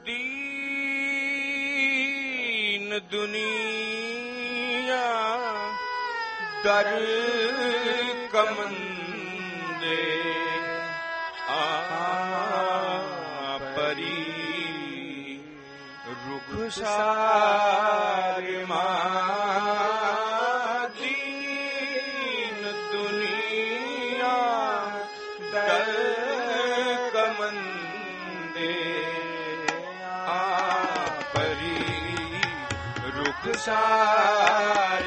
दीन दुनिया दर कमंदे परी रुखसार दीन दुनिया दर कमंदे परी रुखसार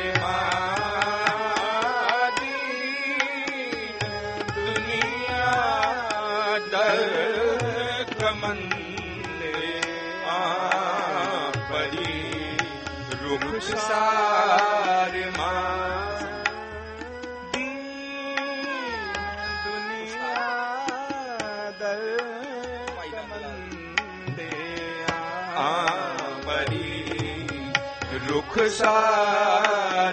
रुखसार दुनिया दर कमंदे परी रुखसार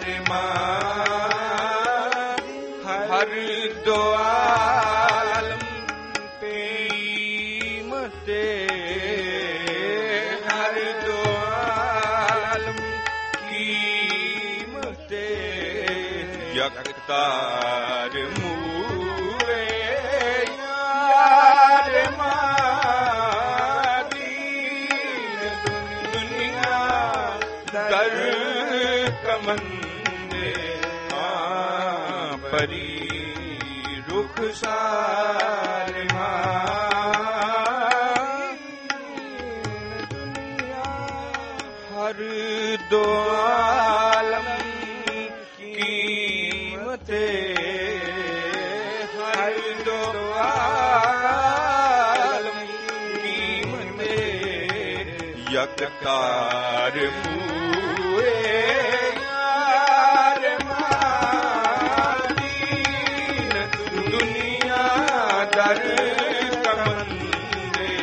हर दो आलम पे मते यकतार मूरे यार दीन दुनिया दर कमंदे परी रुखसार दुनिया हर दो आलम हर दो आलम कीमते यकतार मूरे यार दीन दुनिया दर कमंदे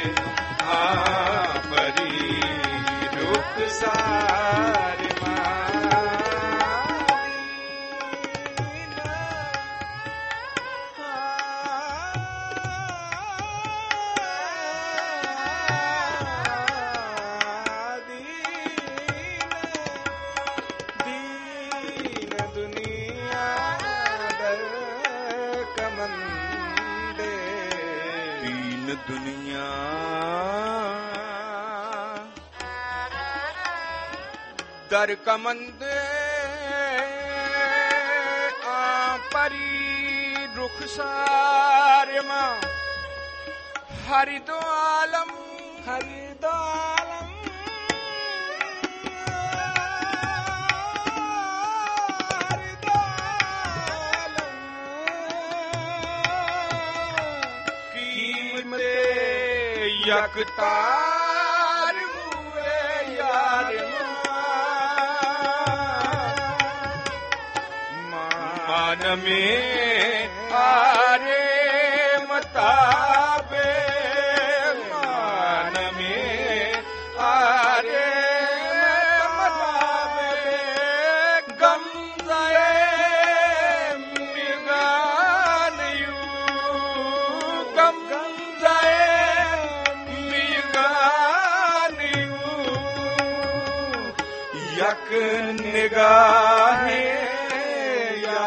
परी रुखसार दुनिया दर कमंदे परी रुखसार हरि दो आलम यकतार मूरे यार मान में आरे मताबे मान में आरे मताबे गम जाए मिगान यू गम जाए यक निगाहे या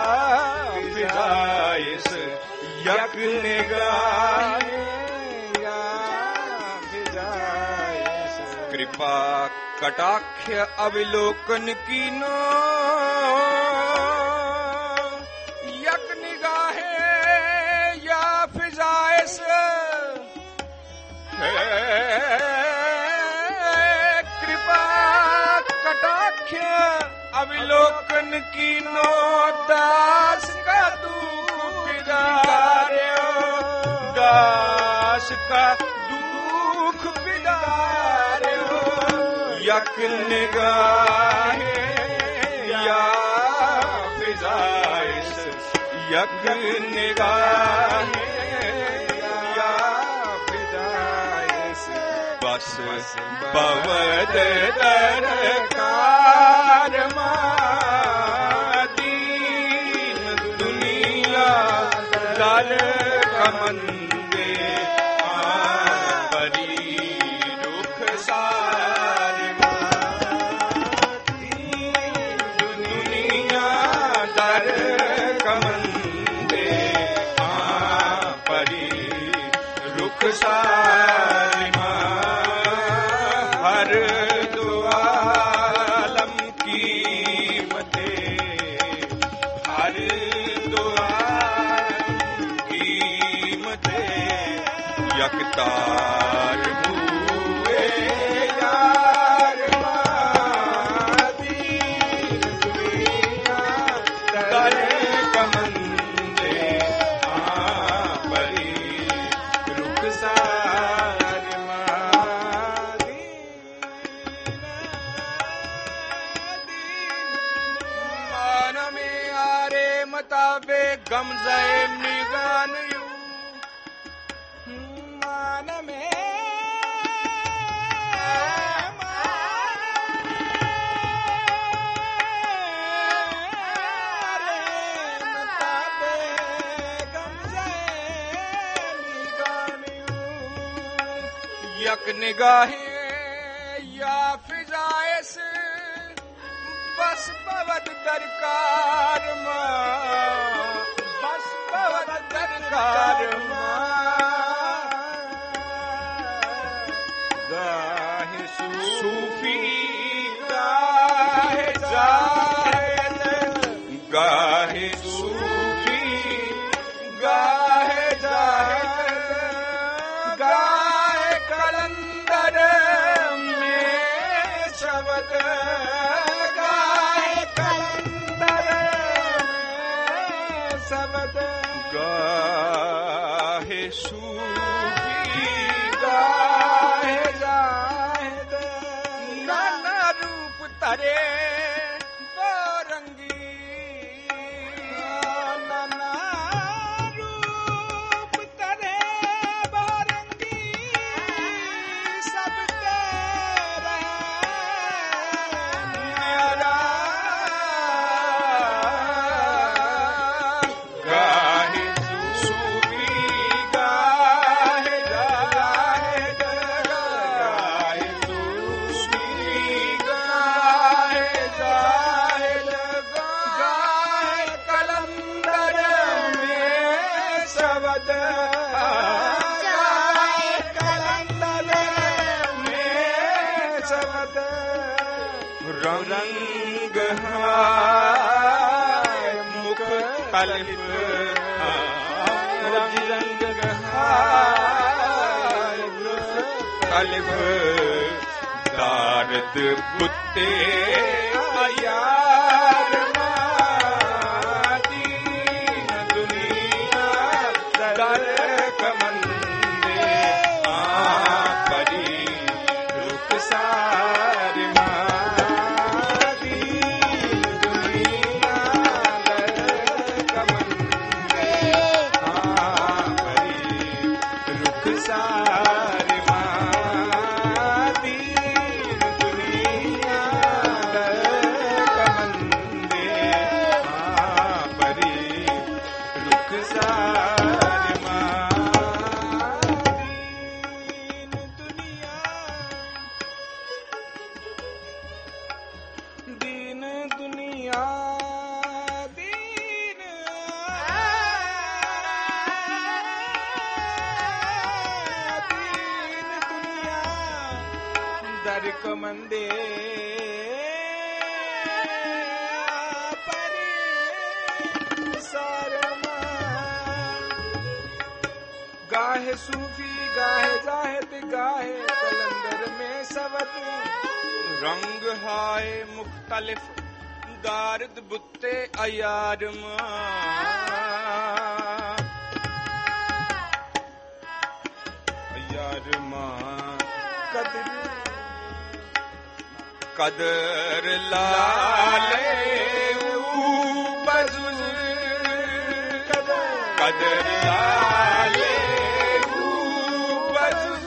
फिजाइस यक निगाहे या फिजाइस कृपा कटाक्ष अवलोकन कीनो यक निगाहे या फिजाइस अविलोकन कीनो दास का दुख पिदार्यो दास का दुख पिदार्यो यक निगाहे या फिजाइस यक निगाहे या फिजाइस बस बवद दरकार दीन दुनिया दर कमंदे परी गमजाए मिगान यू मान में यक निगाहे या फिजाए से बस पवत दरकार बस पवत दरकार गाहे सूफी गाहे जाहिद गाहे सूफी गाहे जाहिद गाहे कलंदर में शब्द गाहे कलंदर में शब्द गाहे सूफी गाहे जाहिद नाना रूप तरे रंगी नाना रूप तरे बारंगी सब तेरा न्यारा गाहे सूफी गाहे जाहिद गाहे सूफी गाहे जाहिद गाहे कलंदर में शब्द गाहे कलंदर में शब्द रंग हाय मुख्तलिफ रंग हाय मुख्तलिफ दारद बुत्ते यार दीन दुनिया दर कमंदे परी रुख सार दीन दुनिया दर कमंदे परी रुख सार दीन दुनिया दर कमंदे परी रुख सार दीन दुनिया दीन दीन दुनिया दर कमंदे परी सारमा गाहे सूफी गाहे जाहिद गाहे कलंदर में सवत रंग हाय मुख्तलिफ दारद बुत्ते अयार अयार कदर लाले बजुज कदर लाले बजुज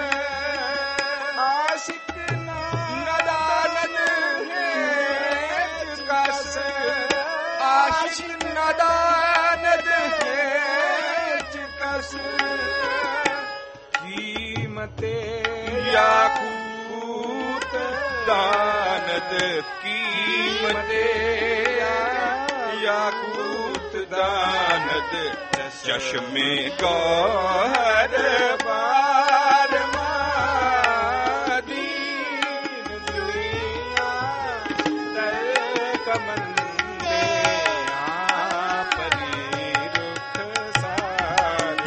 आशिक नदानद है कस आशिक नदानद है कस कीमते याकूत दानद कीमते याकूत दानद चश्मे गौहर बार दीन दुनिया दर कमंदे परी रुख सार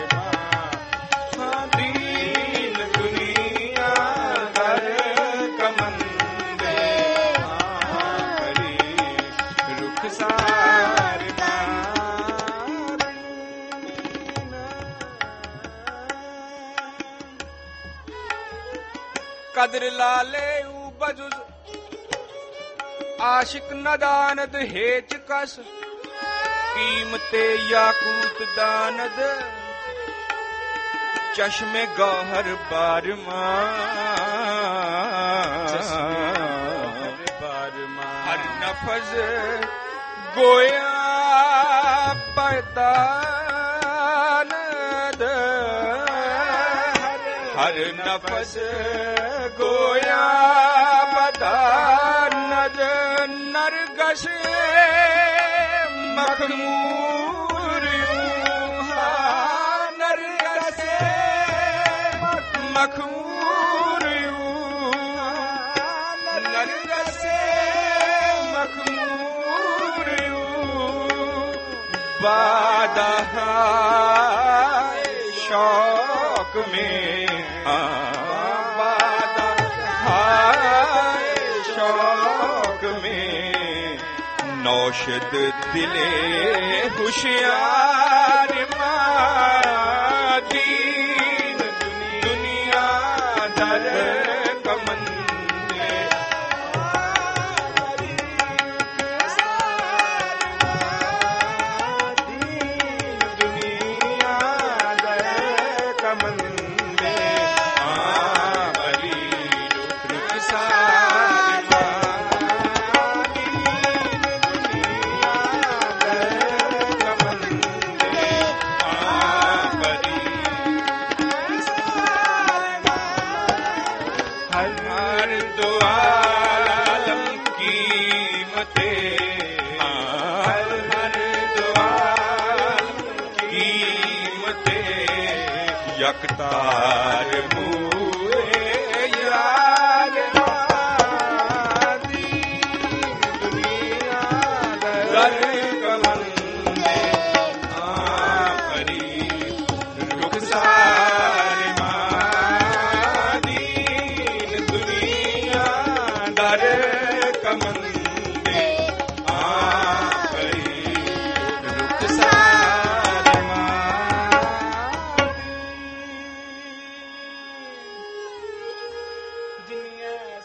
दीन दुनिया दर कमंदे परी रुख सार कदर लाले बजुज आशिक नदानद हेच कस कीमते याकूत दानद चश्मे गौहर बारमा हर नफज गोया पैदानद हर नफस गोया पैदानद नरगश मखमूर नरगश मखमूर नरगश मखमूर बादा शौक में बादा शौक में नौशद दिले होशियार दीन दुनिया दर कमंदे दुनिया दर कमंदे बड़ी रुखसार हर दो आलम कीमते हर दो आलम कीमते यकतार मुए यार दुनिया दर कमंदे परी रुखसार दर कमंदे परी रुखसार